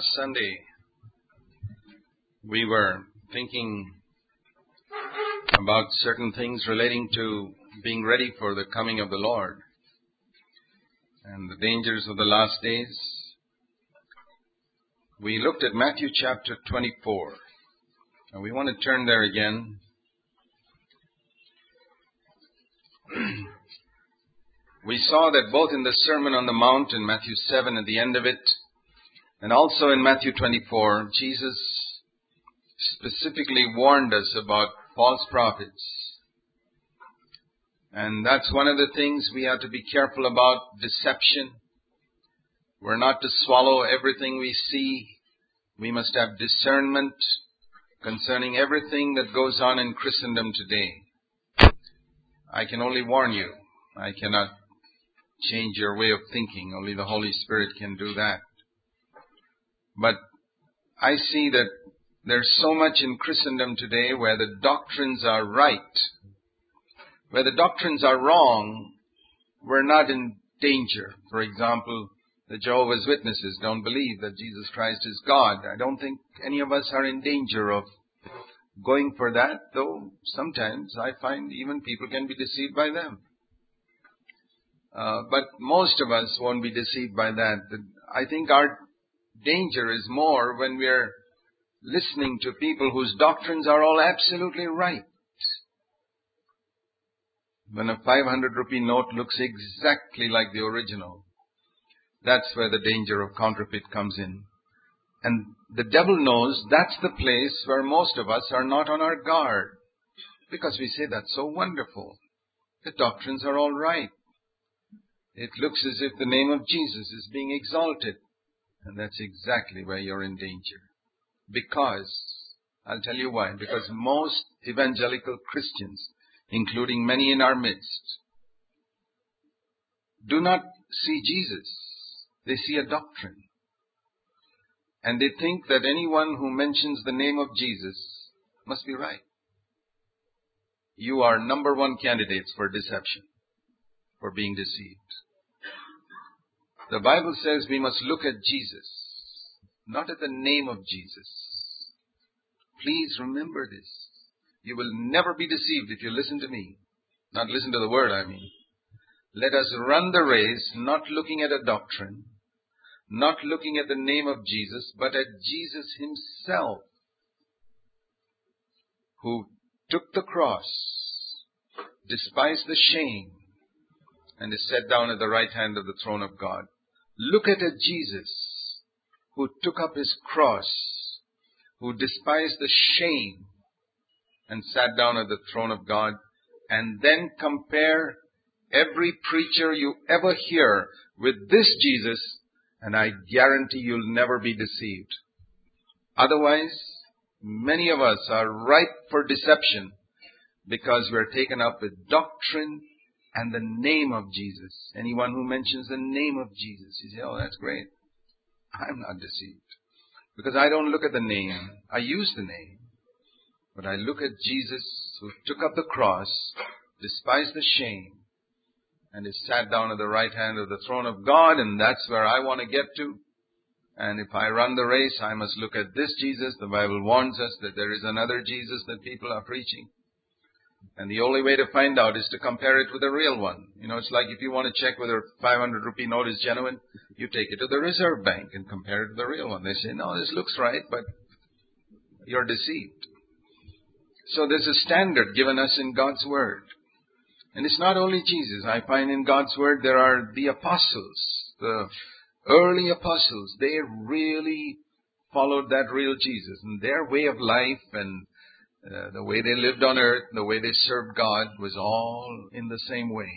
Last Sunday, we were thinking about certain things relating to being ready for the coming of the Lord and the dangers of the last days. We looked at Matthew chapter 24, and we want to turn there again. We saw that both in the Sermon on the Mount in Matthew 7 at the end of it, and also in Matthew 24, Jesus specifically warned us about false prophets. And that's one of the things we have to be careful about, deception. We're not to swallow everything we see. We must have discernment concerning everything that goes on in Christendom today. I can only warn you. I cannot change your way of thinking. Only the Holy Spirit can do that. But I see that there's so much in Christendom today where the doctrines are right. Where the doctrines are wrong, we're not in danger. For example, the Jehovah's Witnesses don't believe that Jesus Christ is God. I don't think any of us are in danger of going for that, though sometimes I find even people can be deceived by them. But most of us won't be deceived by that. I think our danger is more when we're listening to people whose doctrines are all absolutely right. When a 500 rupee note looks exactly like the original, that's where the danger of counterfeit comes in. And the devil knows that's the place where most of us are not on our guard. Because we say, that's so wonderful. The doctrines are all right. It looks as if the name of Jesus is being exalted. And that's exactly where you're in danger. Because, I'll tell you why, because most evangelical Christians, including many in our midst, do not see Jesus. They see a doctrine. And they think that anyone who mentions the name of Jesus must be right. You are number one candidates for deception, for being deceived. The Bible says we must look at Jesus, not at the name of Jesus. Please remember this. You will never be deceived if you listen to me. Not listen to the word, I mean. Let us run the race, not looking at a doctrine, not looking at the name of Jesus, but at Jesus himself, who took the cross, despised the shame, and is set down at the right hand of the throne of God. Look at a Jesus who took up his cross, who despised the shame, and sat down at the throne of God, and then compare every preacher you ever hear with this Jesus, and I guarantee you'll never be deceived. Otherwise, many of us are ripe for deception because we're taken up with doctrine and the name of Jesus. Anyone who mentions the name of Jesus, you say, oh, that's great. I'm not deceived. Because I don't look at the name. I use the name. But I look at Jesus who took up the cross, despised the shame, and is sat down at the right hand of the throne of God, and that's where I want to get to. And if I run the race, I must look at this Jesus. The Bible warns us that there is another Jesus that people are preaching. And the only way to find out is to compare it with a real one. You know, it's like if you want to check whether a 500 rupee note is genuine, you take it to the Reserve Bank and compare it to the real one. They say, no, this looks right, but you're deceived. So there's a standard given us in God's Word. And it's not only Jesus. I find in God's Word there are the apostles, the early apostles. They really followed that real Jesus. And their way of life and the way they lived on earth, the way they served God was all in the same way.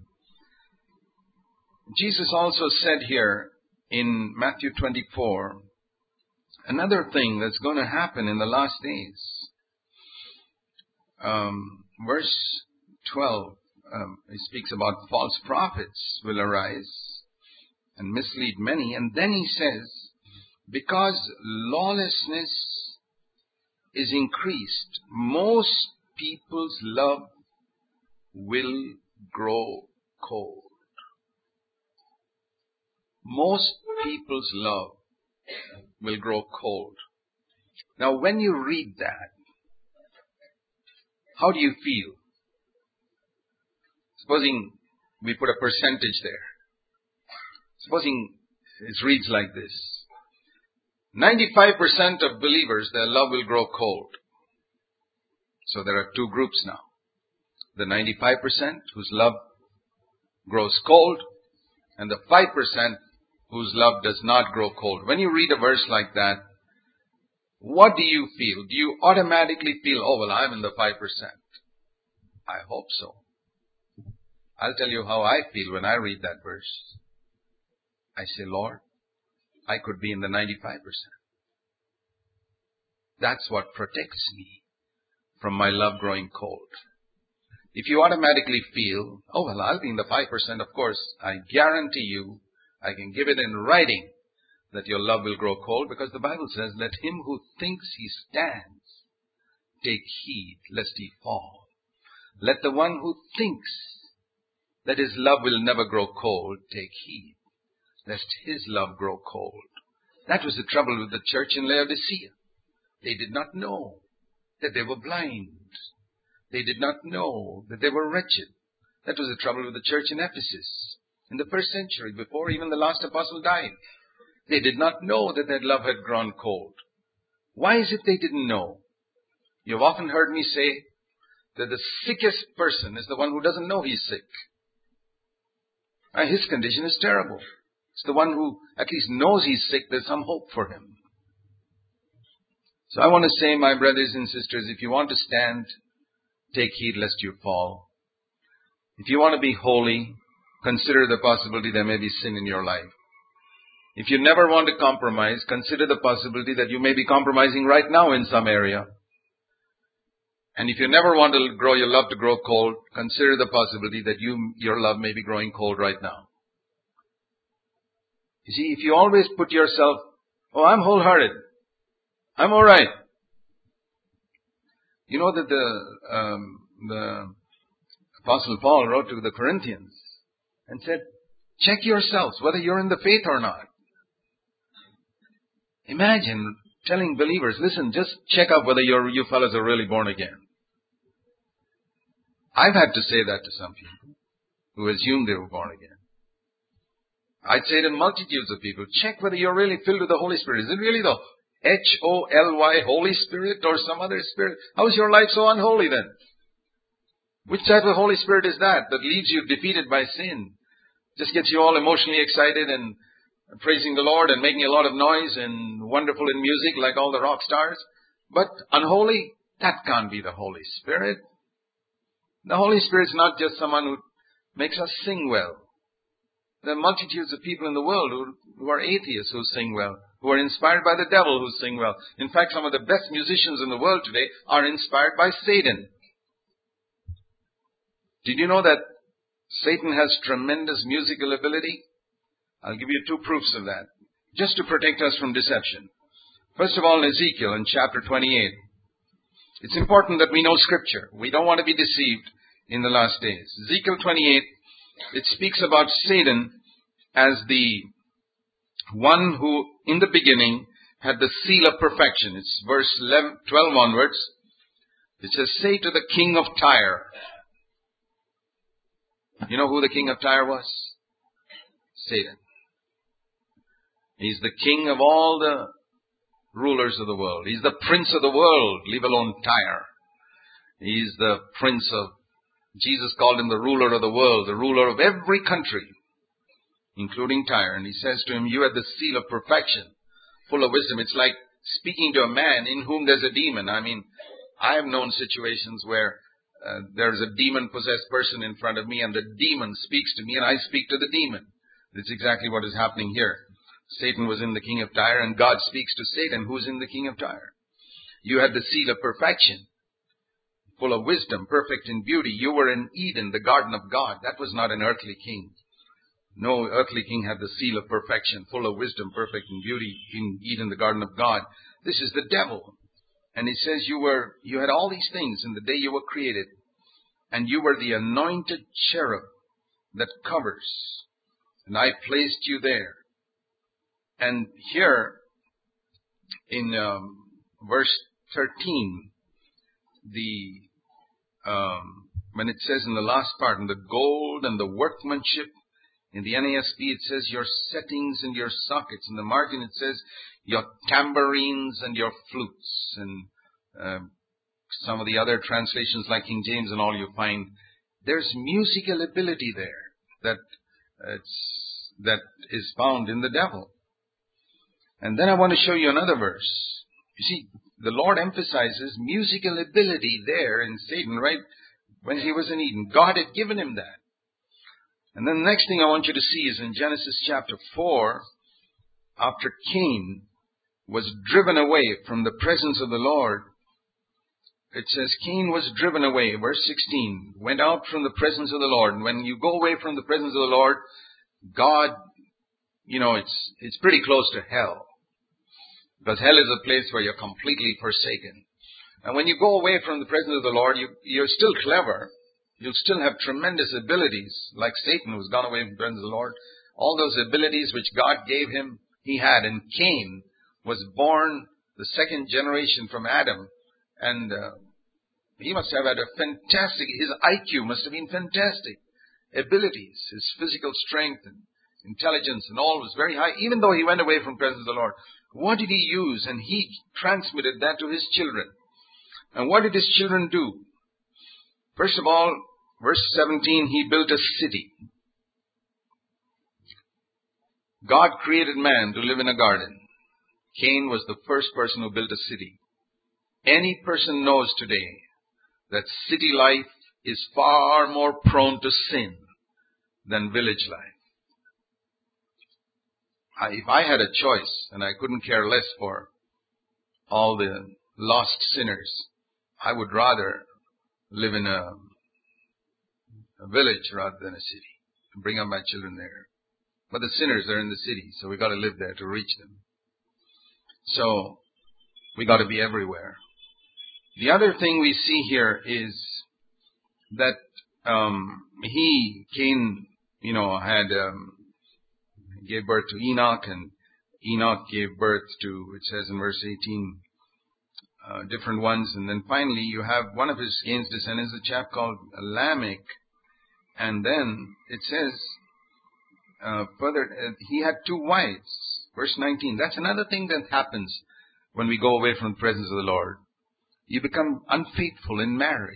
Jesus also said here in Matthew 24, another thing that's going to happen in the last days. Verse 12, he speaks about false prophets will arise and mislead many. And then he says, because lawlessness is increased, most people's love will grow cold. Most people's love will grow cold. Now, when you read that, how do you feel? Supposing we put a percentage there. Supposing it reads like this. 95% of believers, their love will grow cold. So there are two groups now. The 95% whose love grows cold, and the 5% whose love does not grow cold. When you read a verse like that, what do you feel? Do you automatically feel, oh, well, I'm in the 5%? I hope so. I'll tell you how I feel when I read that verse. I say, Lord, I could be in the 95%. That's what protects me from my love growing cold. If you automatically feel, oh, well, I'll be in the 5%, of course, I guarantee you, I can give it in writing that your love will grow cold, because the Bible says, let him who thinks he stands take heed lest he fall. Let the one who thinks that his love will never grow cold take heed lest his love grow cold. That was the trouble with the church in Laodicea. They did not know that they were blind. They did not know that they were wretched. That was the trouble with the church in Ephesus in the first century, before even the last apostle died. They did not know that their love had grown cold. Why is it they didn't know? You've often heard me say that the sickest person is the one who doesn't know he's sick. His condition is terrible. It's the one who at least knows he's sick. There's some hope for him. So I want to say, my brothers and sisters, if you want to stand, take heed lest you fall. If you want to be holy, consider the possibility there may be sin in your life. If you never want to compromise, consider the possibility that you may be compromising right now in some area. And if you never want to grow your love to grow cold, consider the possibility that your love may be growing cold right now. You see, if you always put yourself, oh, I'm wholehearted, I'm all right. You know that the Apostle Paul wrote to the Corinthians and said, check yourselves whether you're in the faith or not. Imagine telling believers, listen, just check out whether you fellas are really born again. I've had to say that to some people who assumed they were born again. I'd say to multitudes of people, check whether you're really filled with the Holy Spirit. Is it really the Holy Holy Spirit or some other spirit? How is your life so unholy then? Which type of Holy Spirit is that leaves you defeated by sin? Just gets you all emotionally excited and praising the Lord and making a lot of noise and wonderful in music like all the rock stars. But unholy? That can't be the Holy Spirit. The Holy Spirit is not just someone who makes us sing well. There are multitudes of people in the world who are atheists who sing well, who are inspired by the devil who sing well. In fact, some of the best musicians in the world today are inspired by Satan. Did you know that Satan has tremendous musical ability? I'll give you two proofs of that, just to protect us from deception. First of all, Ezekiel in chapter 28. It's important that we know Scripture. We don't want to be deceived in the last days. Ezekiel 28, it speaks about Satan as the one who, in the beginning, had the seal of perfection. It's verse 12 onwards. It says, say to the king of Tyre. You know who the king of Tyre was? Satan. He's the king of all the rulers of the world. He's the prince of the world, leave alone Tyre. He's the prince of, Jesus called him the ruler of the world, the ruler of every country, including Tyre. And he says to him, you have the seal of perfection, full of wisdom. It's like speaking to a man in whom there's a demon. I mean, I have known situations where there's a demon-possessed person in front of me and the demon speaks to me and I speak to the demon. That's exactly what is happening here. Satan was in the king of Tyre and God speaks to Satan, who's in the king of Tyre. You had the seal of perfection, full of wisdom, perfect in beauty. You were in Eden, the garden of God. That was not an earthly king. No earthly king had the seal of perfection, full of wisdom, perfect in beauty, in Eden, the garden of God. This is the devil. And it says you had all these things in the day you were created. And you were the anointed cherub that covers. And I placed you there. And here, in verse 13, when it says in the last part, in the gold and the workmanship, in the NASB it says your settings and your sockets. In the margin it says your tambourines and your flutes. And some of the other translations like King James and all, you find there's musical ability there that is found in the devil. And then I want to show you another verse. You see, the Lord emphasizes musical ability there in Satan, right? When he was in Eden, God had given him that. And then the next thing I want you to see is in Genesis chapter 4, after Cain was driven away from the presence of the Lord, it says Cain was driven away, verse 16, went out from the presence of the Lord. And when you go away from the presence of the Lord, God, it's pretty close to hell. Because hell is a place where you're completely forsaken. And when you go away from the presence of the Lord, you're still clever. You'll still have tremendous abilities, like Satan who's gone away from the presence of the Lord. All those abilities which God gave him, he had. And Cain was born the second generation from Adam. And he must have had his IQ must have been fantastic. Abilities, his physical strength and intelligence and all was very high, even though he went away from the presence of the Lord. What did he use? And he transmitted that to his children. And what did his children do? First of all, verse 17, he built a city. God created man to live in a garden. Cain was the first person who built a city. Any person knows today that city life is far more prone to sin than village life. If I had a choice, and I couldn't care less for all the lost sinners, I would rather live in a village rather than a city and bring up my children there. But the sinners are in the city, so we got to live there to reach them. So we got to be everywhere. The other thing we see here is that Cain, gave birth to Enoch, and Enoch gave birth to, it says in verse 18, different ones. And then finally you have one of Cain's descendants, a chap called Lamech. And then it says further, he had two wives. Verse 19. That's another thing that happens when we go away from the presence of the Lord. You become unfaithful in marriage.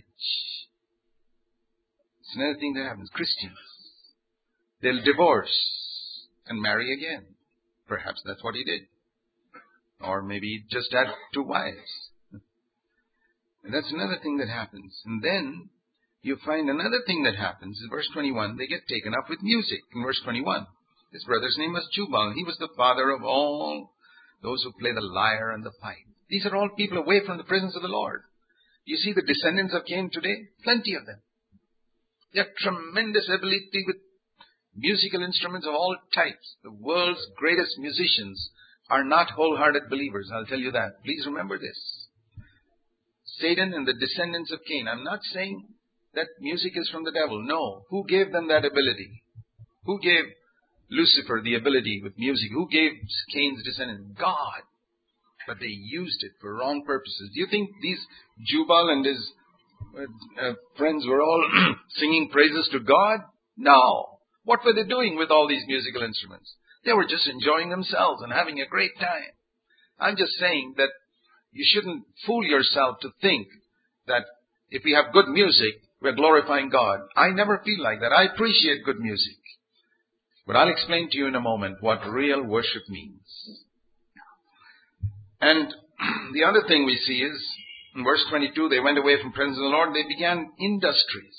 It's another thing that happens. Christians, they'll divorce and marry again. Perhaps that's what he did. Or maybe he just had two wives. And that's another thing that happens. And then you find another thing that happens. In verse 21, they get taken up with music. In verse 21, his brother's name was Jubal. He was the father of all those who play the lyre and the pipe. These are all people away from the presence of the Lord. You see the descendants of Cain today? Plenty of them. They have tremendous ability with musical instruments of all types. The world's greatest musicians are not wholehearted believers. I'll tell you that. Please remember this. Satan and the descendants of Cain. I'm not saying that music is from the devil. No. Who gave them that ability? Who gave Lucifer the ability with music? Who gave Cain's descendants? God. But they used it for wrong purposes. Do you think these Jubal and his friends were all singing praises to God? No. What were they doing with all these musical instruments? They were just enjoying themselves and having a great time. I'm just saying that you shouldn't fool yourself to think that if we have good music, we're glorifying God. I never feel like that. I appreciate good music. But I'll explain to you in a moment what real worship means. And the other thing we see is, in verse 22, they went away from the presence of the Lord. They began industries.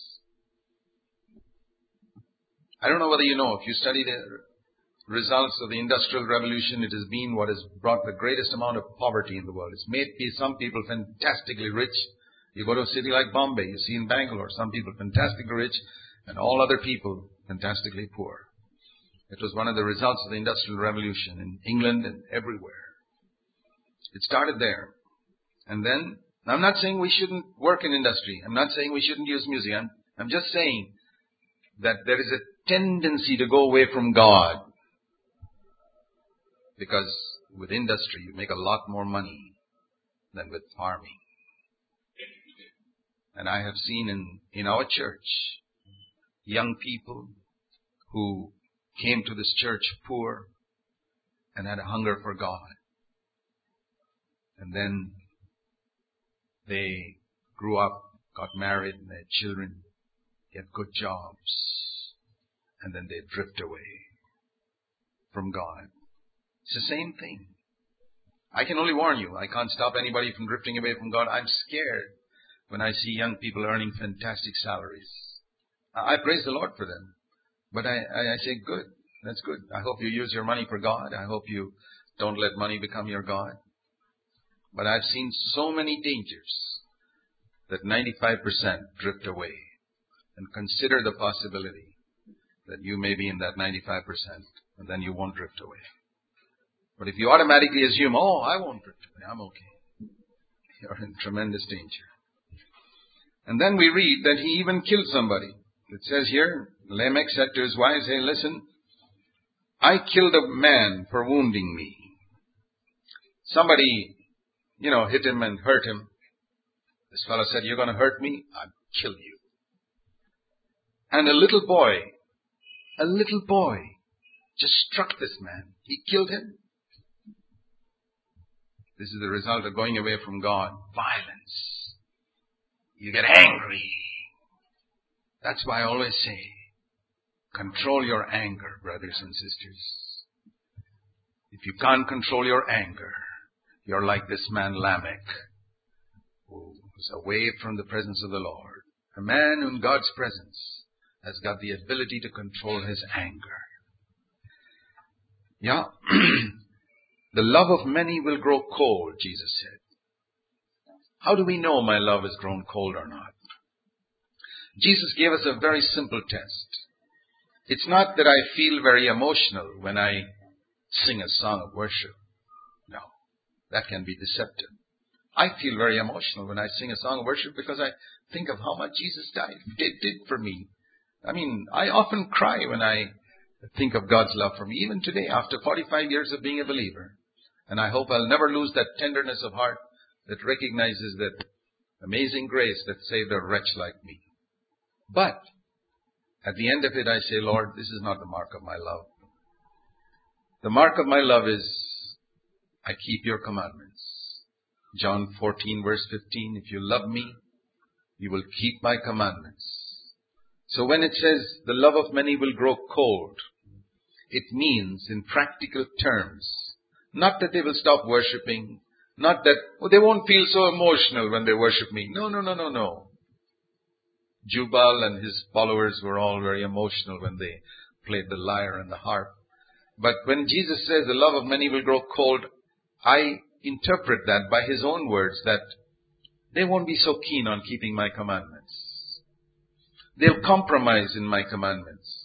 I don't know whether you know, if you study the results of the Industrial Revolution, it has been what has brought the greatest amount of poverty in the world. It's made some people fantastically rich. You go to a city like Bombay, you see in Bangalore, some people fantastically rich, and all other people fantastically poor. It was one of the results of the Industrial Revolution in England and everywhere. It started there. And then, I'm not saying we shouldn't work in industry. I'm not saying we shouldn't use music. I'm just saying that there is a tendency to go away from God. Because with industry, you make a lot more money than with farming. And I have seen in our church, young people who came to this church poor and had a hunger for God. And then they grew up, got married, and they had children, get good jobs, and then they drift away from God. It's the same thing. I can only warn you, I can't stop anybody from drifting away from God. I'm scared when I see young people earning fantastic salaries. I praise the Lord for them. But I say, good, that's good. I hope you use your money for God. I hope you don't let money become your God. But I've seen so many dangers that 95% drift away. And consider the possibility that you may be in that 95%, and then you won't drift away. But if you automatically assume, oh, I won't drift away, I'm okay, you're in tremendous danger. And then we read that he even killed somebody. It says here, Lamech said to his wives, hey, listen, I killed a man for wounding me. Somebody, hit him and hurt him. This fellow said, you're going to hurt me? I'll kill you. And a little boy just struck this man. He killed him. This is the result of going away from God. Violence. You get angry. That's why I always say, control your anger, brothers and sisters. If you can't control your anger, you're like this man Lamech, who was away from the presence of the Lord. A man in God's presence has got the ability to control his anger. Yeah. The love of many will grow cold, Jesus said. How do we know my love has grown cold or not? Jesus gave us a very simple test. It's not that I feel very emotional when I sing a song of worship. No, that can be deceptive. I feel very emotional when I sing a song of worship because I think of how much Jesus did for me. I mean, I often cry when I think of God's love for me, even today, after 45 years of being a believer. And I hope I'll never lose that tenderness of heart that recognizes that amazing grace that saved a wretch like me. But at the end of it, I say, Lord, this is not the mark of my love. The mark of my love is I keep your commandments. John 14, verse 15, if you love me, you will keep my commandments. So when it says the love of many will grow cold, it means in practical terms, not that they will stop worshiping, not that they won't feel so emotional when they worship me. No. Jubal and his followers were all very emotional when they played the lyre and the harp. But when Jesus says the love of many will grow cold, I interpret that by his own words that they won't be so keen on keeping my commandments. They'll compromise in my commandments.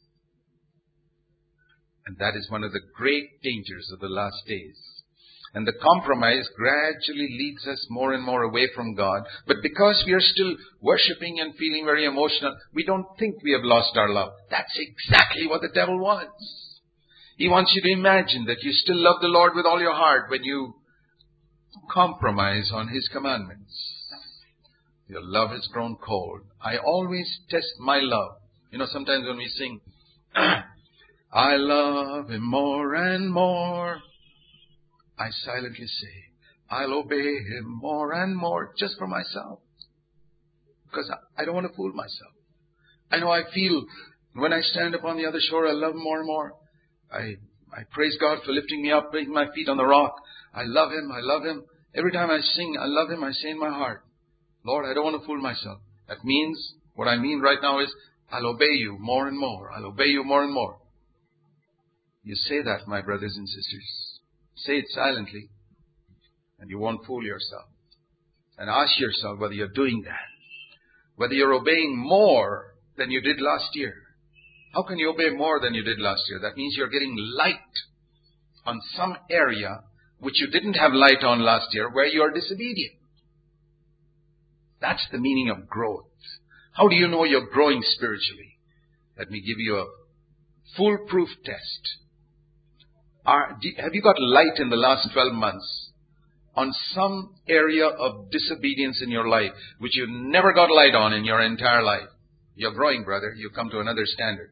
And that is one of the great dangers of the last days. And the compromise gradually leads us more and more away from God. But because we are still worshipping and feeling very emotional, we don't think we have lost our love. That's exactly what the devil wants. He wants you to imagine that you still love the Lord with all your heart when you compromise on his commandments. Your love has grown cold. I always test my love. Sometimes when we sing, I love him more and more, I silently say, I'll obey him more and more just for myself. Because I don't want to fool myself. I know I feel when I stand upon the other shore, I love him more and more. I praise God for lifting me up, putting my feet on the rock. I love him. Every time I sing, I love him. I say in my heart, Lord, I don't want to fool myself. That means, what I mean right now is, I'll obey you more and more. I'll obey you more and more. You say that, my brothers and sisters. Say it silently, and you won't fool yourself. And ask yourself whether you're doing that. Whether you're obeying more than you did last year. How can you obey more than you did last year? That means you're getting light on some area which you didn't have light on last year, where you are disobedient. That's the meaning of growth. How do you know you're growing spiritually? Let me give you a foolproof test. Have you got light in the last 12 months on some area of disobedience in your life which you never got light on in your entire life? You're growing, brother. You come to another standard.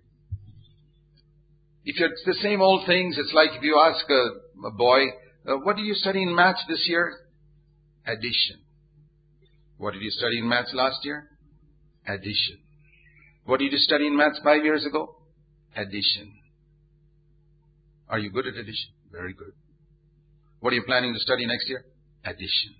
If it's the same old things, it's like if you ask a boy, what did you study in maths this year? Addition. What did you study in maths last year? Addition. What did you study in maths 5 years ago? Addition. Are you good at addition? Very good. What are you planning to study next year? Addition.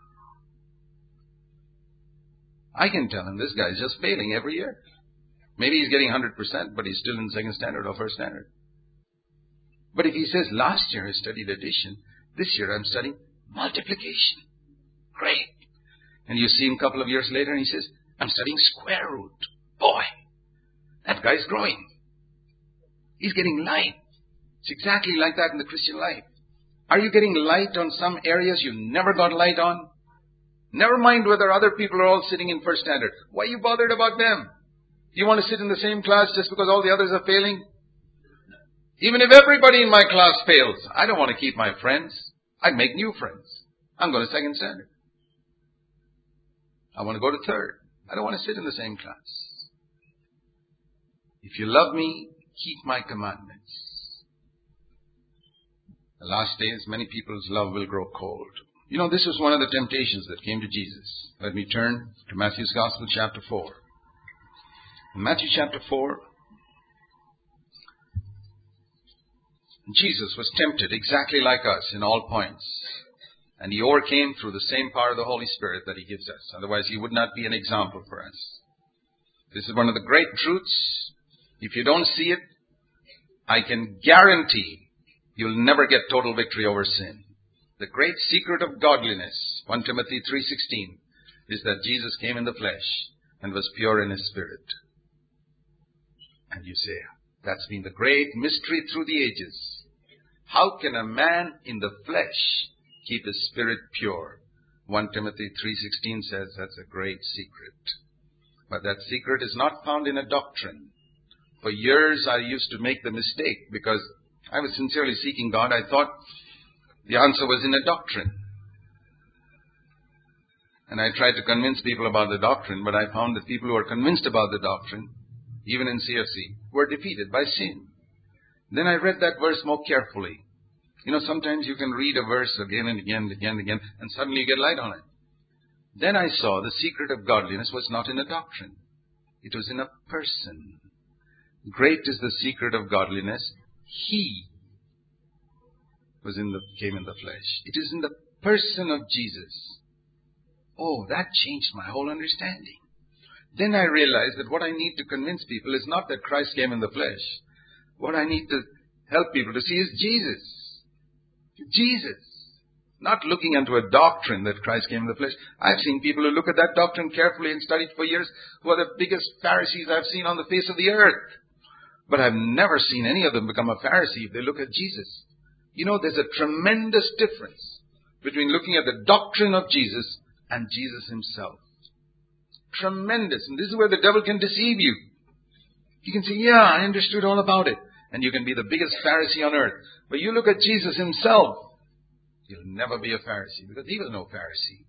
I can tell him this guy is just failing every year. Maybe he's getting 100%, but he's still in second standard or first standard. But if he says, last year I studied addition, this year I'm studying multiplication. Great. And you see him a couple of years later and he says, I'm studying square root. Boy, that guy's growing. He's getting light. It's exactly like that in the Christian life. Are you getting light on some areas you never got light on? Never mind whether other people are all sitting in first standard. Why are you bothered about them? You want to sit in the same class just because all the others are failing? Even if everybody in my class fails, I don't want to keep my friends. I make new friends. I'm going to second standard. I want to go to third. I don't want to sit in the same class. If you love me, keep my commandments. The last days, many people's love will grow cold. You know, this was one of the temptations that came to Jesus. Let me turn to Matthew's Gospel, chapter 4. In Matthew chapter 4, Jesus was tempted exactly like us in all points. And he overcame through the same power of the Holy Spirit that he gives us. Otherwise, he would not be an example for us. This is one of the great truths. If you don't see it, I can guarantee you'll never get total victory over sin. The great secret of godliness, 1 Timothy 3:16, is that Jesus came in the flesh and was pure in his spirit. And you say, that's been the great mystery through the ages. How can a man in the flesh keep his spirit pure? 1 Timothy 3:16 says that's a great secret. But that secret is not found in a doctrine. For years I used to make the mistake because I was sincerely seeking God. I thought the answer was in a doctrine. And I tried to convince people about the doctrine, but I found that people who are convinced about the doctrine, even in CFC, were defeated by sin. Then I read that verse more carefully. You know, sometimes you can read a verse again and again and again and again, and suddenly you get light on it. Then I saw the secret of godliness was not in a doctrine. It was in a person. Great is the secret of godliness. He came in the flesh. It is in the person of Jesus. Oh, that changed my whole understanding. Then I realized that what I need to convince people is not that Christ came in the flesh. What I need to help people to see is Jesus. Jesus. Not looking into a doctrine that Christ came in the flesh. I've seen people who look at that doctrine carefully and studied for years who are the biggest Pharisees I've seen on the face of the earth. But I've never seen any of them become a Pharisee if they look at Jesus. You know, there's a tremendous difference between looking at the doctrine of Jesus and Jesus himself. Tremendous. And this is where the devil can deceive you. You can say, yeah, I understood all about it. And you can be the biggest Pharisee on earth. But you look at Jesus himself, you'll never be a Pharisee because he was no Pharisee.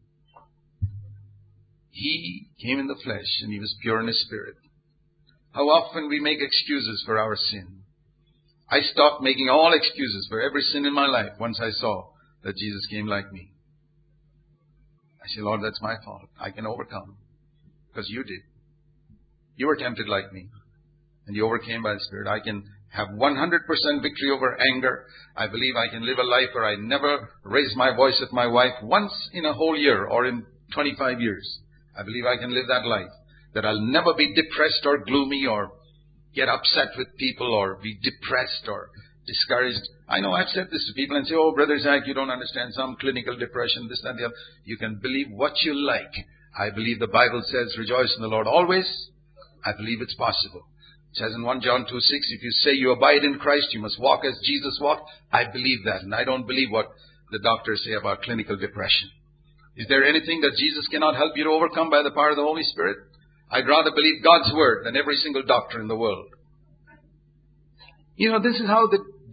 He came in the flesh and he was pure in his spirit. How often we make excuses for our sin. I stopped making all excuses for every sin in my life once I saw that Jesus came like me. I say, Lord, that's my fault. I can overcome. Because you did. You were tempted like me. And you overcame by the Spirit. I can have 100% victory over anger. I believe I can live a life where I never raise my voice at my wife once in a whole year or in 25 years. I believe I can live that life. That I'll never be depressed or gloomy or get upset with people or be depressed or discouraged. I know I've said this to people and say, oh, Brother Zach, you don't understand some clinical depression, this, that, and the other. You can believe what you like. I believe the Bible says, rejoice in the Lord always. I believe it's possible. It says in 1 John 2:6, if you say you abide in Christ, you must walk as Jesus walked. I believe that. And I don't believe what the doctors say about clinical depression. Is there anything that Jesus cannot help you to overcome by the power of the Holy Spirit? I'd rather believe God's word than every single doctor in the world. You know, this is how the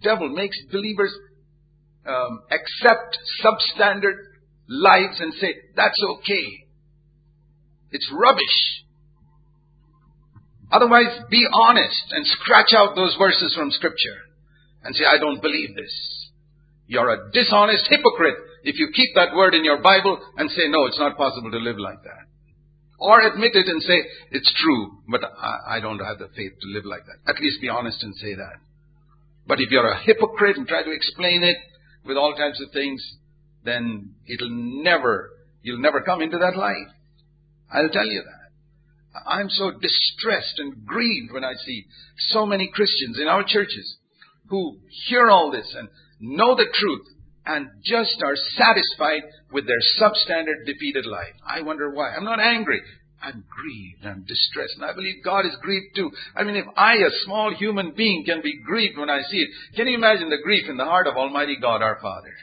devil makes believers accept substandard lives and say, that's okay. It's rubbish. Otherwise, be honest and scratch out those verses from Scripture and say, I don't believe this. You're a dishonest hypocrite if you keep that word in your Bible and say, no, it's not possible to live like that. Or admit it and say, it's true, but I don't have the faith to live like that. At least be honest and say that. But if you're a hypocrite and try to explain it with all types of things, then you'll never come into that life. I'll tell you that. I'm so distressed and grieved when I see so many Christians in our churches who hear all this and know the truth and just are satisfied with their substandard, defeated life. I wonder why. I'm not angry. I'm grieved. I'm distressed. And I believe God is grieved too. I mean, if I, a small human being, can be grieved when I see it, can you imagine the grief in the heart of Almighty God, our Father?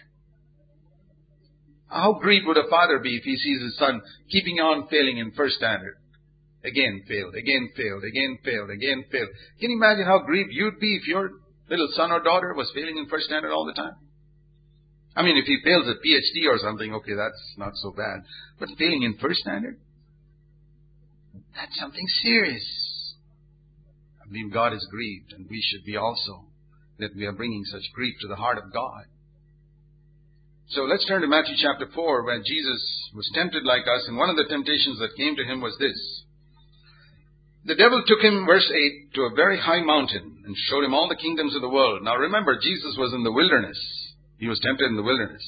How grieved would a father be if he sees his son keeping on failing in first standard? Again failed, again failed, again failed, again failed. Can you imagine how grieved you'd be if your little son or daughter was failing in first standard all the time? I mean, if he fails at PhD or something, okay, that's not so bad. But failing in first standard? That's something serious. I believe God is grieved, and we should be also, that we are bringing such grief to the heart of God. So let's turn to Matthew chapter 4, where Jesus was tempted like us, and one of the temptations that came to him was this. The devil took him, verse 8, to a very high mountain and showed him all the kingdoms of the world. Now remember, Jesus was in the wilderness. He was tempted in the wilderness.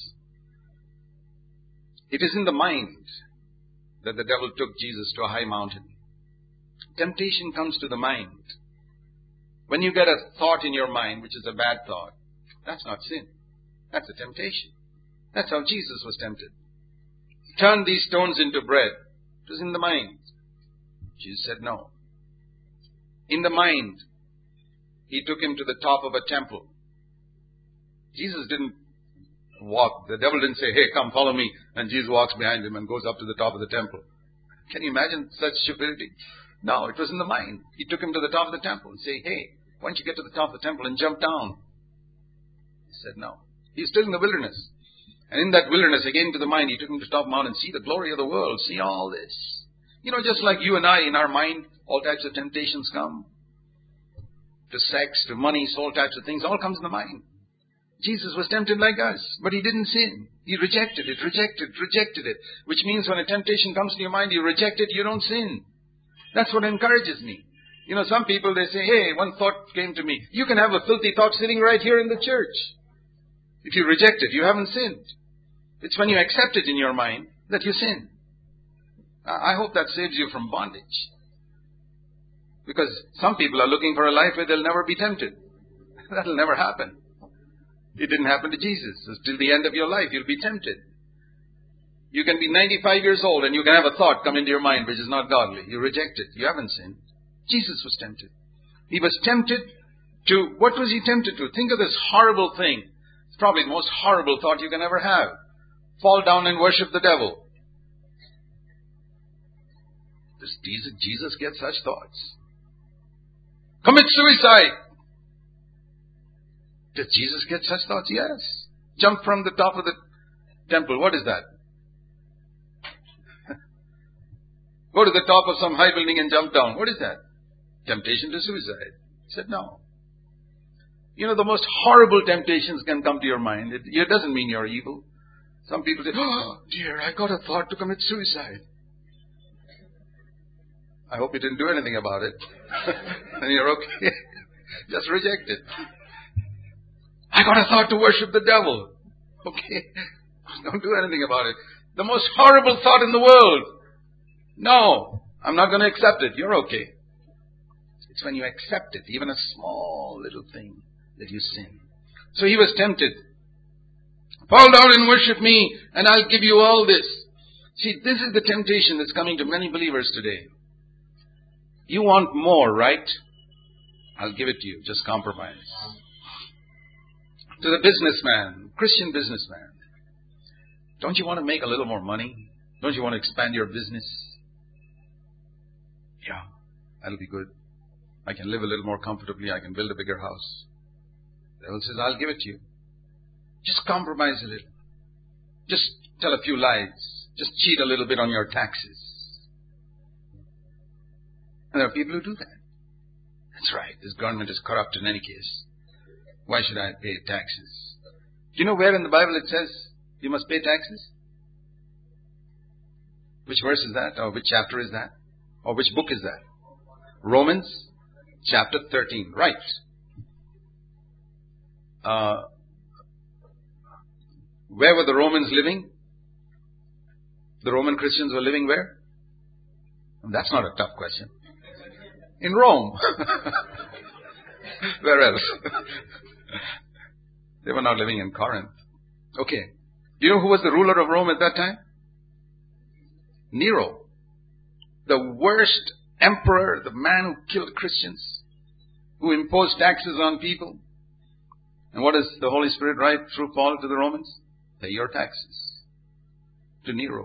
It is in the mind that the devil took Jesus to a high mountain. Temptation comes to the mind. When you get a thought in your mind, which is a bad thought, that's not sin. That's a temptation. That's how Jesus was tempted. Turn these stones into bread. It was in the mind. Jesus said no. In the mind, he took him to the top of a temple. Jesus didn't walk. The devil didn't say, hey, come follow me. And Jesus walks behind him and goes up to the top of the temple. Can you imagine such stupidity? No, it was in the mind. He took him to the top of the temple and said, hey, why don't you get to the top of the temple and jump down? He said no. He's still in the wilderness. And in that wilderness, again to the mind, he took him to the top of the mountain, see the glory of the world, see all this. You know, just like you and I, in our mind, all types of temptations come. To sex, to money, so all types of things, all comes in the mind. Jesus was tempted like us, but he didn't sin. He rejected it. Which means when a temptation comes to your mind, you reject it, you don't sin. That's what encourages me. You know, some people, they say, hey, one thought came to me. You can have a filthy thought sitting right here in the church. If you reject it, you haven't sinned. It's when you accept it in your mind that you sin. I hope that saves you from bondage. Because some people are looking for a life where they'll never be tempted. That'll never happen. It didn't happen to Jesus. So till the end of your life, you'll be tempted. You can be 95 years old and you can have a thought come into your mind which is not godly. You reject it. You haven't sinned. Jesus was tempted. He was tempted to, what was he tempted to? Think of this horrible thing. It's probably the most horrible thought you can ever have. Fall down and worship the devil. Does Jesus get such thoughts? Commit suicide. Does Jesus get such thoughts? Yes. Jump from the top of the temple. What is that? Go to the top of some high building and jump down. What is that? Temptation to suicide. He said no. You know, the most horrible temptations can come to your mind. It doesn't mean you're evil. Some people say, oh dear, I got a thought to commit suicide. I hope you didn't do anything about it. Then you're okay. Just reject it. I got a thought to worship the devil. Okay. Don't do anything about it. The most horrible thought in the world. No, I'm not going to accept it. You're okay. It's when you accept it, even a small little thing, that you sin. So he was tempted. Fall down and worship me, and I'll give you all this. See, this is the temptation that's coming to many believers today. You want more, right? I'll give it to you. Just compromise. To the businessman, Christian businessman. Don't you want to make a little more money? Don't you want to expand your business? Yeah, that'll be good. I can live a little more comfortably. I can build a bigger house. The devil says, I'll give it to you. Just compromise a little. Just tell a few lies. Just cheat a little bit on your taxes. And there are people who do that. That's right. This government is corrupt in any case. Why should I pay taxes? Do you know where in the Bible it says you must pay taxes? Which verse is that? Or which chapter is that? Or which book is that? Romans chapter 13. Right. Where were the Romans living? The Roman Christians were living where? That's not a tough question. In Rome. Where else? They were not living in Corinth. Okay. Do you know who was the ruler of Rome at that time? Nero. The worst emperor, the man who killed Christians, who imposed taxes on people. And what does the Holy Spirit write through Paul to the Romans? Pay your taxes. To Nero.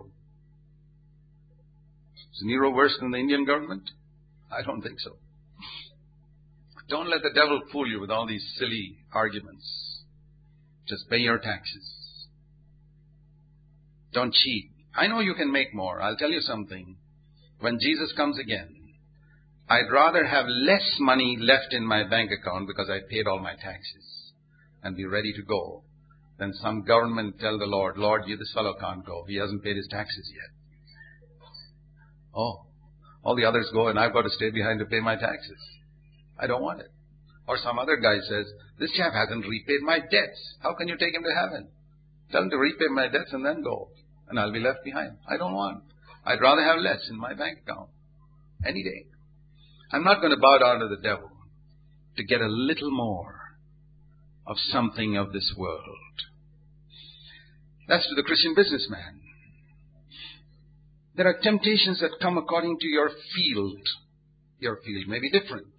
Is Nero worse than the Indian government? I don't think so. Don't let the devil fool you with all these silly arguments. Just pay your taxes. Don't cheat. I know you can make more. I'll tell you something. When Jesus comes again, I'd rather have less money left in my bank account because I paid all my taxes and be ready to go than some government tell the Lord, Lord, this fellow can't go. He hasn't paid his taxes yet. Oh, all the others go and I've got to stay behind to pay my taxes. I don't want it. Or some other guy says, this chap hasn't repaid my debts. How can you take him to heaven? Tell him to repay my debts and then go. And I'll be left behind. I don't want. I'd rather have less in my bank account. Any day. I'm not going to bow down to the devil to get a little more of something of this world. That's to the Christian businessman. There are temptations that come according to your field. Your field may be different.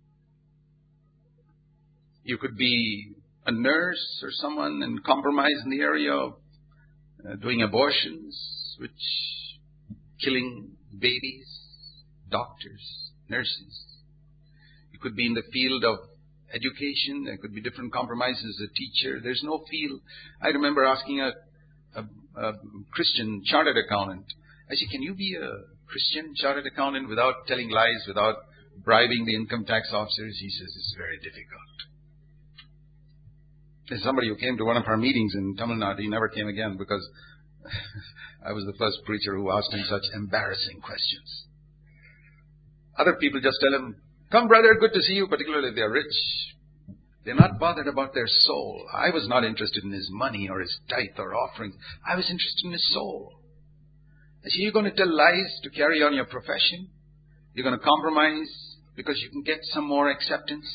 You could be a nurse or someone and compromise in the area of doing abortions, which killing babies, doctors, nurses. You could be in the field of education. There could be different compromises as a teacher. There's no field. I remember asking a Christian chartered accountant, I said, can you be a Christian chartered accountant without telling lies, without bribing the income tax officers? He says, it's very difficult. There's somebody who came to one of our meetings in Tamil Nadu. He never came again because I was the first preacher who asked him such embarrassing questions. Other people just tell him, come brother, good to see you, particularly if they're rich. They're not bothered about their soul. I was not interested in his money or his tithe or offerings. I was interested in his soul. I said, you're going to tell lies to carry on your profession? You're going to compromise because you can get some more acceptance?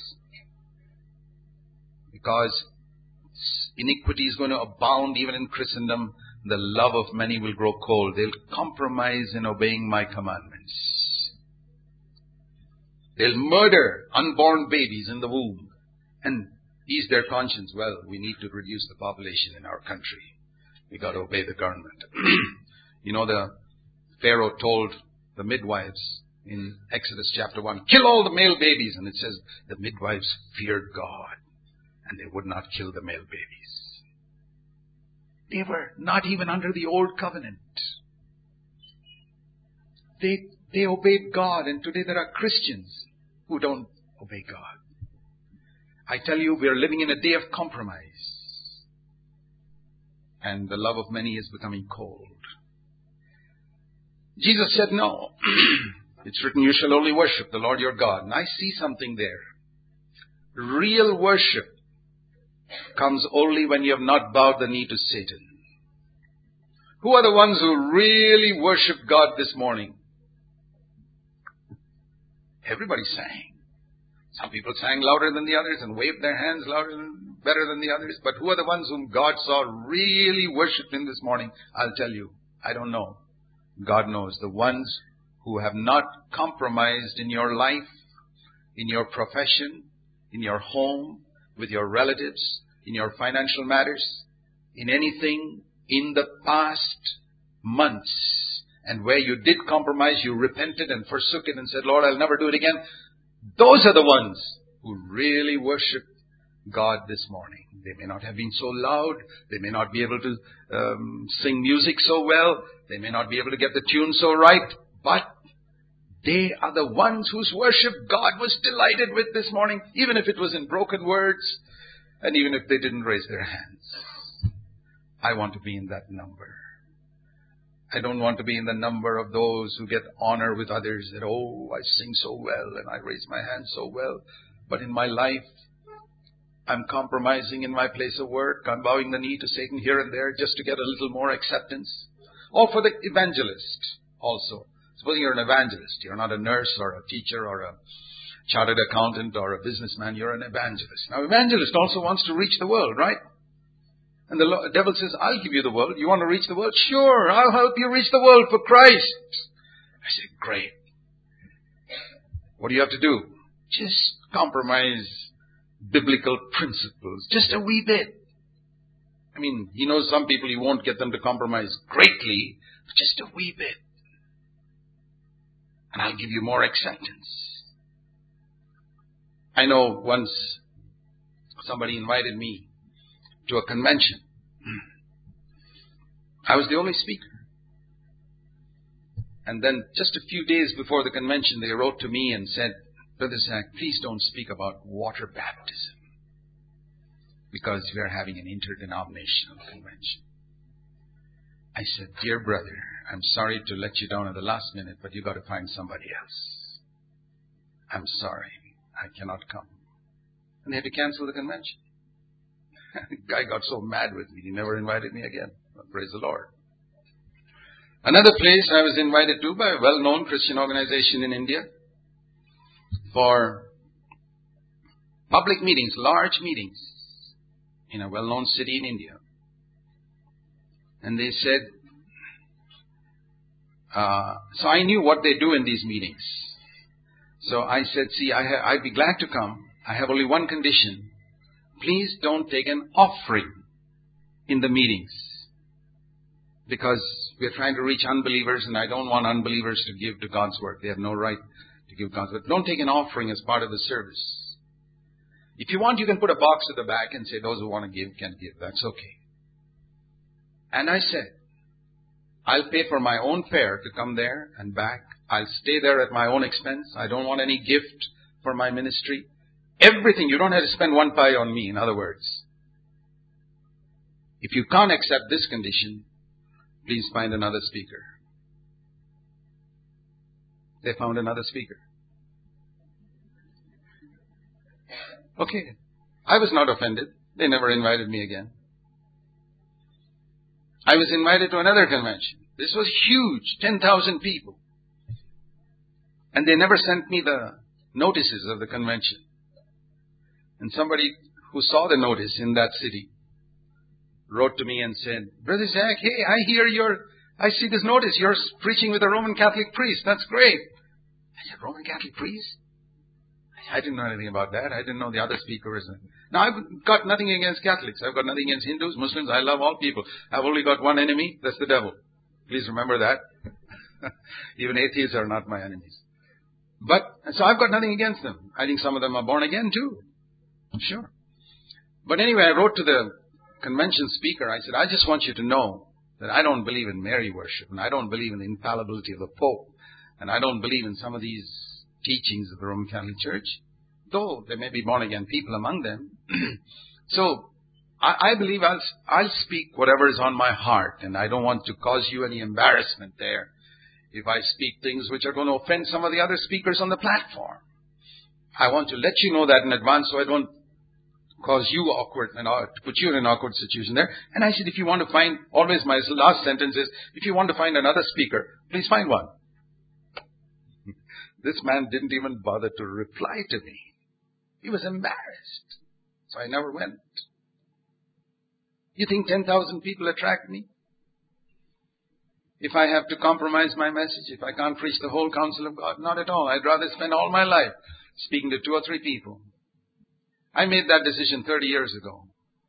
Because iniquity is going to abound even in Christendom. The love of many will grow cold. They'll compromise in obeying my commandments. They'll murder unborn babies in the womb and ease their conscience. Well, we need to reduce the population in our country. We got to obey the government. You know, the Pharaoh told the midwives in Exodus chapter 1, kill all the male babies. And it says the midwives feared God and they would not kill the male babies. They were not even under the old covenant. They obeyed God, and today there are Christians who don't obey God. I tell you, we are living in a day of compromise. And the love of many is becoming cold. Jesus said no. It's written, you shall only worship the Lord your God. And I see something there. Real worship comes only when you have not bowed the knee to Satan. Who are the ones who really worship God this morning? Everybody sang. Some people sang louder than the others and waved their hands better than the others. But who are the ones whom God saw really worship Him this morning? I'll tell you, I don't know. God knows. The ones who have not compromised in your life, in your profession, in your home, with your relatives, in your financial matters, in anything in the past months, and where you did compromise, you repented and forsook it and said, Lord, I'll never do it again. Those are the ones who really worship God this morning. They may not have been so loud. They may not be able to sing music so well. They may not be able to get the tune so right. But they are the ones whose worship God was delighted with this morning, even if it was in broken words and even if they didn't raise their hands. I want to be in that number. I don't want to be in the number of those who get honor with others that, oh, I sing so well and I raise my hands so well. But in my life, I'm compromising in my place of work. I'm bowing the knee to Satan here and there just to get a little more acceptance. Or for the evangelist also. Supposing you're an evangelist. You're not a nurse or a teacher or a chartered accountant or a businessman. You're an evangelist. Now, evangelist also wants to reach the world, right? And the devil says, I'll give you the world. You want to reach the world? Sure, I'll help you reach the world for Christ. I say, great. What do you have to do? Just compromise biblical principles. Just a wee bit. I mean, he knows some people, he won't get them to compromise greatly, but just a wee bit. And I'll give you more acceptance. I know once somebody invited me to a convention. I was the only speaker. And then just a few days before the convention, they wrote to me and said, Brother Zach, please don't speak about water baptism because we are having an interdenominational convention. I said, dear brother, I'm sorry to let you down at the last minute, but you got to find somebody else. I'm sorry. I cannot come. And they had to cancel the convention. The guy got so mad with me, he never invited me again. Praise the Lord. Another place I was invited to by a well-known Christian organization in India for public meetings, large meetings in a well-known city in India. And they said, so I knew what they do in these meetings. So I said, see, I'd be glad to come. I have only one condition. Please don't take an offering in the meetings. Because we're trying to reach unbelievers and I don't want unbelievers to give to God's work. They have no right to give God's work. Don't take an offering as part of the service. If you want, you can put a box at the back and say those who want to give can give. That's okay. And I said, I'll pay for my own fare to come there and back. I'll stay there at my own expense. I don't want any gift for my ministry. Everything. You don't have to spend one pie on me, in other words. If you can't accept this condition, please find another speaker. They found another speaker. Okay. I was not offended. They never invited me again. I was invited to another convention. This was huge, 10,000 people. And they never sent me the notices of the convention. And somebody who saw the notice in that city wrote to me and said, Brother Zach, hey, I see this notice. You're preaching with a Roman Catholic priest. That's great. I said, Roman Catholic priest? I didn't know anything about that. I didn't know the other speaker was. Now, I've got nothing against Catholics. I've got nothing against Hindus, Muslims. I love all people. I've only got one enemy. That's the devil. Please remember that. Even atheists are not my enemies. So I've got nothing against them. I think some of them are born again too. Sure. But anyway, I wrote to the convention speaker. I said, I just want you to know that I don't believe in Mary worship, and I don't believe in the infallibility of the Pope, and I don't believe in some of these teachings of the Roman Catholic Church, though there may be born-again people among them. So, I believe I'll speak whatever is on my heart, and I don't want to cause you any embarrassment there if I speak things which are going to offend some of the other speakers on the platform. I want to let you know that in advance so I don't cause you awkward and to put you in an awkward situation there. And I said, if you want to find, always my last sentence is, if you want to find another speaker, please find one. This man didn't even bother to reply to me. He was embarrassed. So I never went. You think 10,000 people attract me? If I have to compromise my message, if I can't preach the whole counsel of God, not at all. I'd rather spend all my life speaking to 2 or 3 people. I made that decision 30 years ago.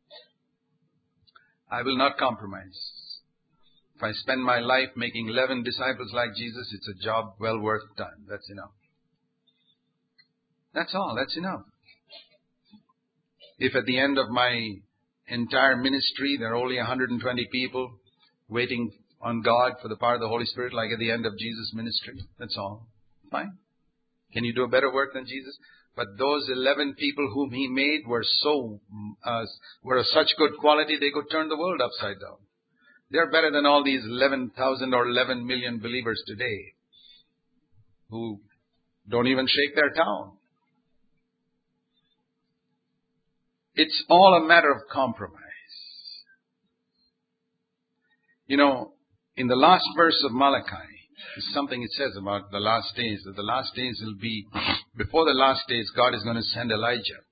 I will not compromise. If I spend my life making 11 disciples like Jesus, it's a job well worth done. That's enough. That's all. That's enough. If at the end of my entire ministry there are only 120 people waiting on God for the power of the Holy Spirit, like at the end of Jesus' ministry, that's all. Fine. Can you do a better work than Jesus? But those 11 people whom He made were of such good quality they could turn the world upside down. They're better than all these 11,000 or 11 million believers today who don't even shake their town. It's all a matter of compromise. You know, in the last verse of Malachi, is something it says about the last days, that the last days will be, before the last days, God is going to send Elijah.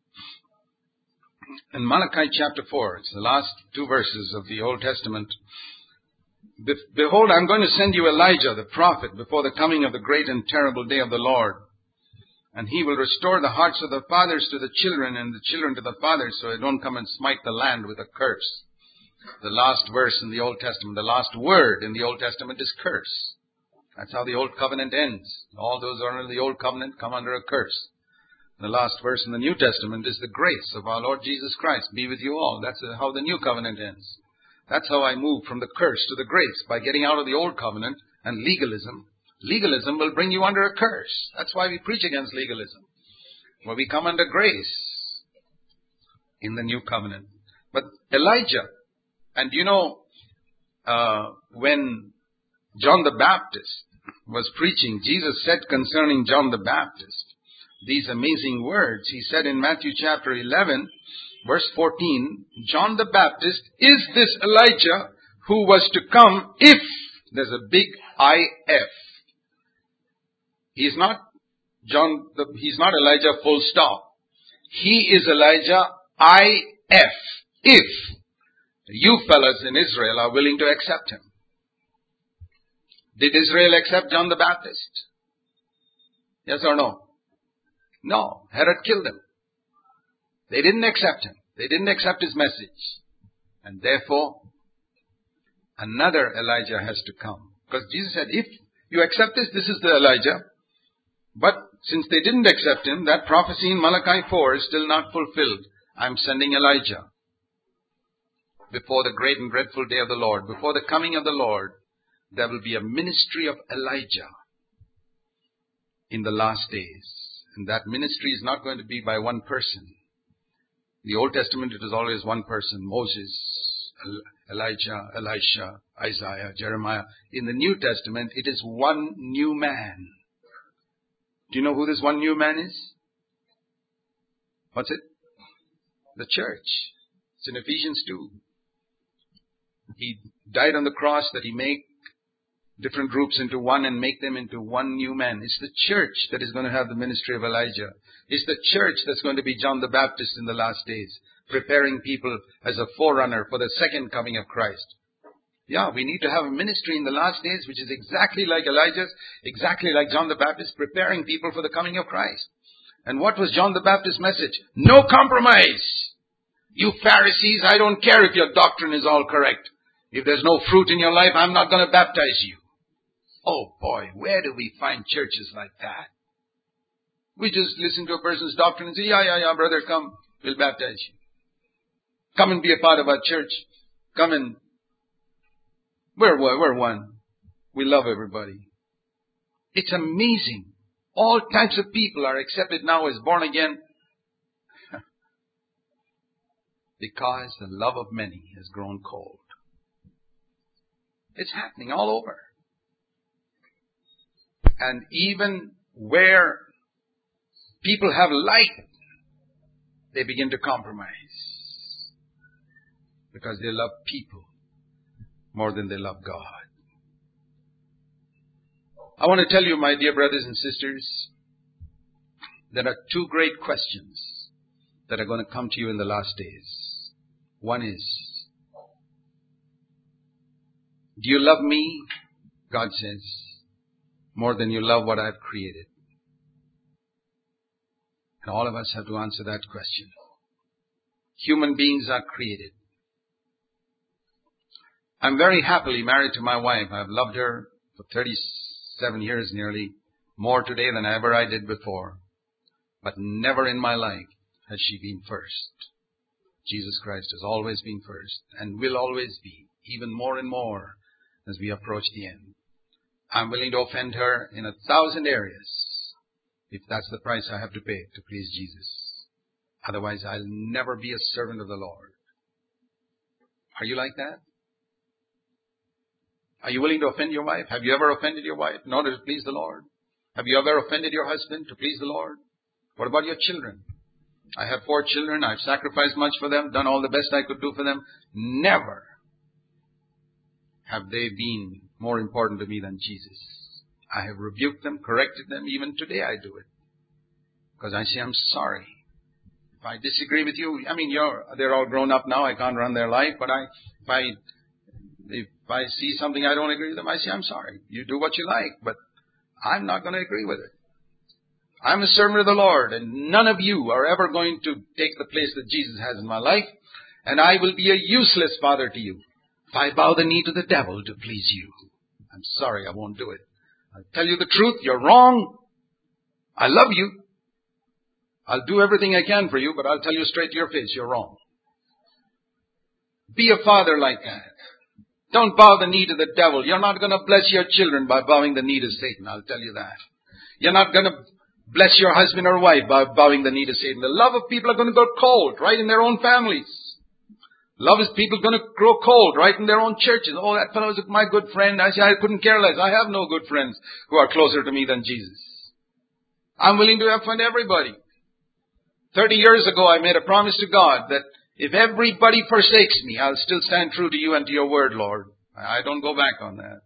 In Malachi chapter 4, it's the last two verses of the Old Testament. Behold, I'm going to send you Elijah, the prophet, before the coming of the great and terrible day of the Lord. And he will restore the hearts of the fathers to the children and the children to the fathers, so I don't come and smite the land with a curse. The last verse in the Old Testament, the last word in the Old Testament is curse. That's how the Old Covenant ends. All those who are under the Old Covenant come under a curse. The last verse in the New Testament is the grace of our Lord Jesus Christ be with you all. That's how the New Covenant ends. That's how I move from the curse to the grace, by getting out of the Old Covenant and legalism. Legalism will bring you under a curse. That's why we preach against legalism. Where we come under grace in the New Covenant. But Elijah, and you know, when John the Baptist was preaching, Jesus said concerning John the Baptist these amazing words. He said in Matthew chapter 11, verse 14, John the Baptist is this Elijah who was to come if, there's a big I-F. He's not Elijah full stop. He is Elijah I-F. If you fellas in Israel are willing to accept him. Did Israel accept John the Baptist? Yes or no? No. Herod killed him. They didn't accept him. They didn't accept his message. And therefore, another Elijah has to come. Because Jesus said, if you accept this, this is the Elijah. But since they didn't accept him, that prophecy in Malachi 4 is still not fulfilled. I'm sending Elijah before the great and dreadful day of the Lord. Before the coming of the Lord, there will be a ministry of Elijah in the last days. And that ministry is not going to be by one person. In the Old Testament, it was always one person. Moses, Elijah, Elisha, Isaiah, Jeremiah. In the New Testament, it is one new man. Do you know who this one new man is? What's it? The church. It's in Ephesians 2. He died on the cross that he make different groups into one and make them into one new man. It's the church that is going to have the ministry of Elijah. It's the church that's going to be John the Baptist in the last days, preparing people as a forerunner for the second coming of Christ. Yeah, we need to have a ministry in the last days which is exactly like Elijah's, exactly like John the Baptist, preparing people for the coming of Christ. And what was John the Baptist's message? No compromise. You Pharisees, I don't care if your doctrine is all correct. If there's no fruit in your life, I'm not going to baptize you. Oh boy, where do we find churches like that? We just listen to a person's doctrine and say, yeah, brother, come, we'll baptize you. Come and be a part of our church. Come and, we're one. We love everybody. It's amazing. All types of people are accepted now as born again because the love of many has grown cold. It's happening all over. And even where people have light, they begin to compromise. Because they love people more than they love God. I want to tell you, my dear brothers and sisters, there are two great questions that are going to come to you in the last days. One is, do you love me, God says, more than you love what I've created? And all of us have to answer that question. Human beings are created. I'm very happily married to my wife. I've loved her for 37 years nearly, more today than ever I did before. But never in my life has she been first. Jesus Christ has always been first and will always be, even more and more as we approach the end. I'm willing to offend her in 1,000 areas if that's the price I have to pay to please Jesus. Otherwise, I'll never be a servant of the Lord. Are you like that? Are you willing to offend your wife? Have you ever offended your wife in order to please the Lord? Have you ever offended your husband to please the Lord? What about your children? I have 4 children. I've sacrificed much for them, done all the best I could do for them. Never have they been more important to me than Jesus. I have rebuked them, corrected them. Even today I do it. Because I say, I'm sorry. If I disagree with you, they're all grown up now. I can't run their life. But if I see something I don't agree with them, I say, I'm sorry. You do what you like, but I'm not going to agree with it. I'm a servant of the Lord, and none of you are ever going to take the place that Jesus has in my life, and I will be a useless father to you if I bow the knee to the devil to please you. I'm sorry, I won't do it. I'll tell you the truth, you're wrong. I love you. I'll do everything I can for you, but I'll tell you straight to your face, you're wrong. Be a father like that. Don't bow the knee to the devil. You're not going to bless your children by bowing the knee to Satan, I'll tell you that. You're not going to bless your husband or wife by bowing the knee to Satan. The love of people are going to go cold right in their own families. Love is people going to grow cold right in their own churches. Oh, that fellow is my good friend. I say, I couldn't care less. I have no good friends who are closer to me than Jesus. I'm willing to offend everybody. 30 years ago, I made a promise to God that if everybody forsakes me, I'll still stand true to you and to your word, Lord. I don't go back on that.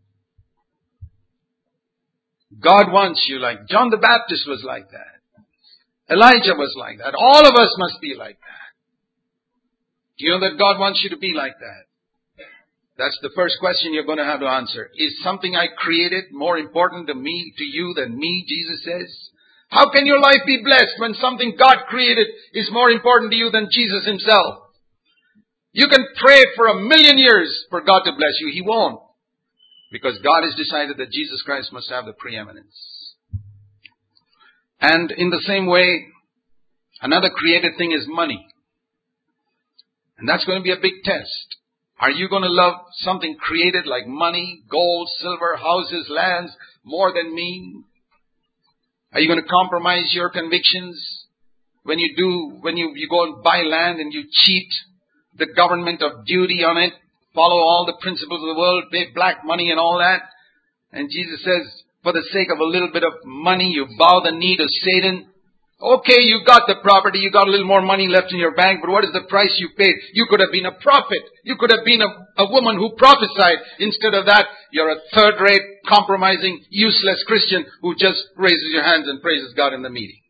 God wants you like John the Baptist was like that. Elijah was like that. All of us must be like that. Do you know that God wants you to be like that? That's the first question you're going to have to answer. Is something I created more important to me, to you than me, Jesus says? How can your life be blessed when something God created is more important to you than Jesus himself? You can pray for 1,000,000 years for God to bless you. He won't. Because God has decided that Jesus Christ must have the preeminence. And in the same way, another created thing is money. And that's going to be a big test. Are you going to love something created like money, gold, silver, houses, lands more than me? Are you going to compromise your convictions when you go and buy land and you cheat the government of duty on it, follow all the principles of the world, pay black money and all that? And Jesus says, for the sake of a little bit of money, you bow the knee to Satan. Okay, you got the property, you got a little more money left in your bank, but what is the price you paid? You could have been a prophet. You could have been a woman who prophesied. Instead of that, you're a third-rate, compromising, useless Christian who just raises your hands and praises God in the meeting.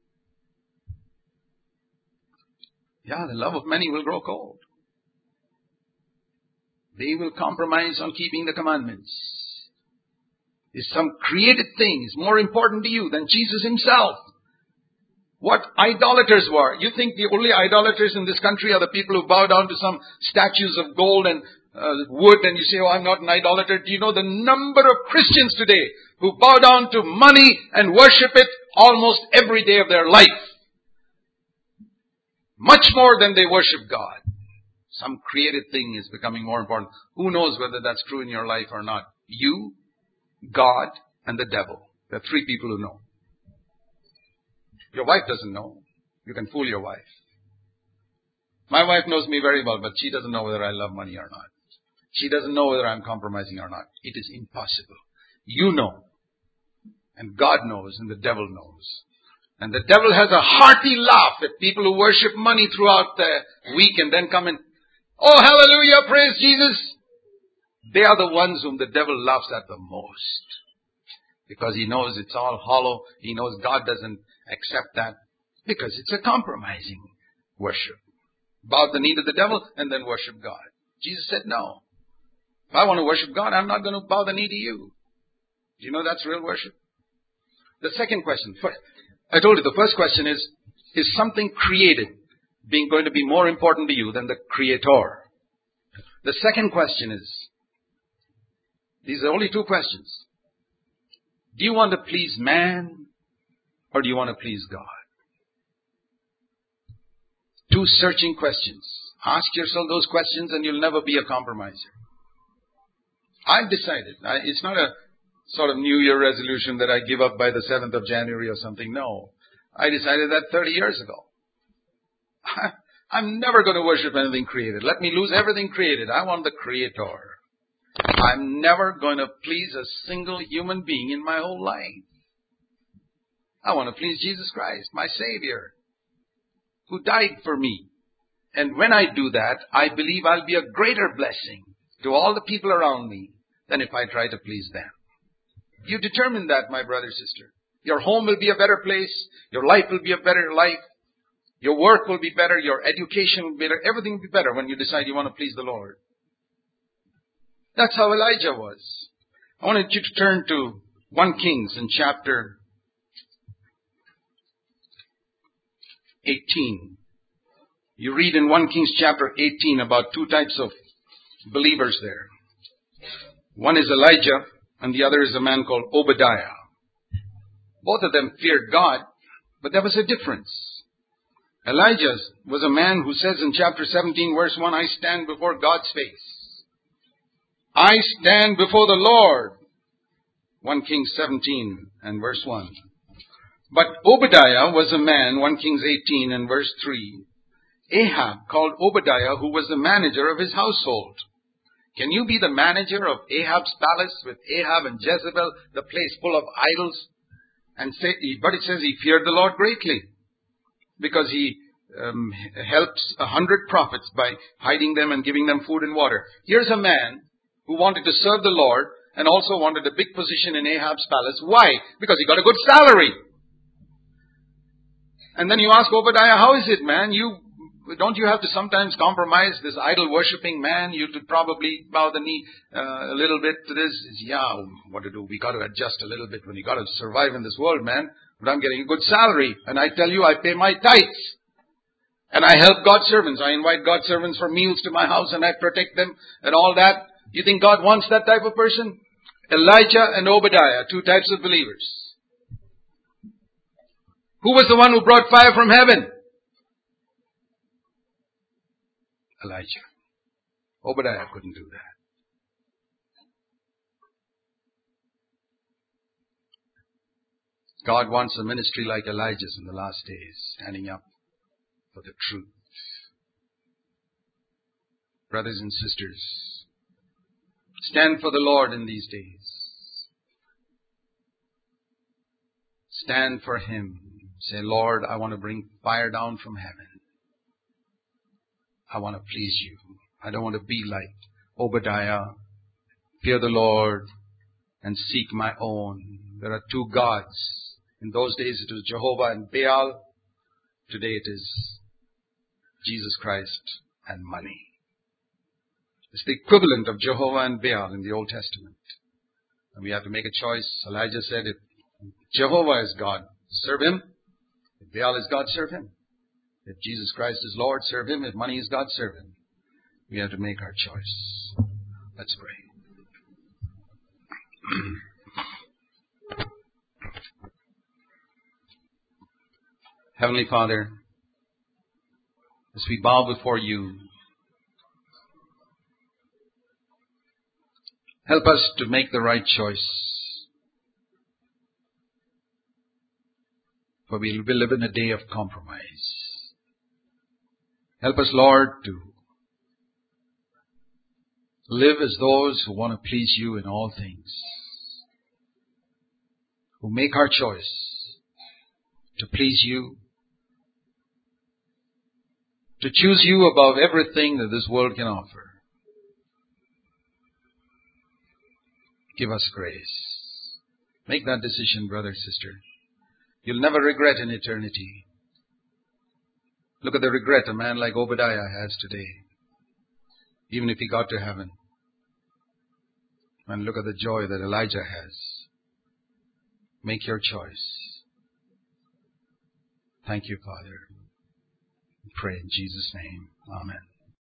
Yeah, the love of many will grow cold. They will compromise on keeping the commandments. Is some created thing is more important to you than Jesus himself. What idolaters were. You think the only idolaters in this country are the people who bow down to some statues of gold and wood, and you say, oh, I'm not an idolater. Do you know the number of Christians today who bow down to money and worship it almost every day of their life? Much more than they worship God. Some created thing is becoming more important. Who knows whether that's true in your life or not? You, God, and the devil. There are 3 people who know. Your wife doesn't know. You can fool your wife. My wife knows me very well, but she doesn't know whether I love money or not. She doesn't know whether I'm compromising or not. It is impossible. You know. And God knows, and the devil knows. And the devil has a hearty laugh at people who worship money throughout the week and then come and, oh, hallelujah, praise Jesus. They are the ones whom the devil laughs at the most. Because he knows it's all hollow. He knows God doesn't accept that. Because it's a compromising worship. Bow the knee to the devil and then worship God. Jesus said no. If I want to worship God, I'm not going to bow the knee to you. Do you know that's real worship? The second question. I told you the first question is something created going to be more important to you than the Creator? The second question is, these are only 2 questions. Do you want to please man or do you want to please God? 2 searching questions. Ask yourself those questions and you'll never be a compromiser. I've decided. It's not a sort of New Year resolution that I give up by the 7th of January or something. No. I decided that 30 years ago. I'm never going to worship anything created. Let me lose everything created. I want the Creator. I'm never going to please a single human being in my whole life. I want to please Jesus Christ, my Savior, who died for me. And when I do that, I believe I'll be a greater blessing to all the people around me than if I try to please them. You determine that, my brother, sister. Your home will be a better place. Your life will be a better life. Your work will be better. Your education will be better. Everything will be better when you decide you want to please the Lord. That's how Elijah was. I wanted you to turn to 1 Kings in chapter 18. You read in 1 Kings chapter 18 about 2 types of believers there. One is Elijah and the other is a man called Obadiah. Both of them feared God, but there was a difference. Elijah was a man who says in chapter 17 verse 1, I stand before God's face. I stand before the Lord. 1 Kings 17 and verse 1. But Obadiah was a man, 1 Kings 18 and verse 3. Ahab called Obadiah, who was the manager of his household. Can you be the manager of Ahab's palace with Ahab and Jezebel, the place full of idols? But it says he feared the Lord greatly because he helps 100 prophets by hiding them and giving them food and water. Here's a man who wanted to serve the Lord and also wanted a big position in Ahab's palace. Why? Because he got a good salary. And then you ask Obadiah, how is it, man? Don't you have to sometimes compromise this idol-worshipping man? You could probably bow the knee a little bit to this. Yeah, what to do? We got to adjust a little bit when you got to survive in this world, man. But I'm getting a good salary. And I tell you, I pay my tithes. And I help God's servants. I invite God's servants for meals to my house and I protect them and all that. You think God wants that type of person? Elijah and Obadiah, 2 types of believers. Who was the one who brought fire from heaven? Elijah. Obadiah couldn't do that. God wants a ministry like Elijah's in the last days, standing up for the truth. Brothers and sisters, stand for the Lord in these days. Stand for Him. Say, Lord, I want to bring fire down from heaven. I want to please you. I don't want to be like Obadiah. Fear the Lord and seek my own. There are 2 gods. In those days it was Jehovah and Baal. Today it is Jesus Christ and money. It's the equivalent of Jehovah and Baal in the Old Testament. And we have to make a choice. Elijah said, if Jehovah is God, serve Him. If Baal is God, serve Him. If Jesus Christ is Lord, serve Him. If money is God, serve Him. We have to make our choice. Let's pray. Heavenly Father, as we bow before you, help us to make the right choice. For we will live in a day of compromise. Help us, Lord, to live as those who want to please you in all things. Who make our choice to please you. To choose you above everything that this world can offer. Give us grace. Make that decision, brother, sister. You'll never regret in eternity. Look at the regret a man like Obadiah has today. Even if he got to heaven. And look at the joy that Elijah has. Make your choice. Thank you, Father. We pray in Jesus' name. Amen.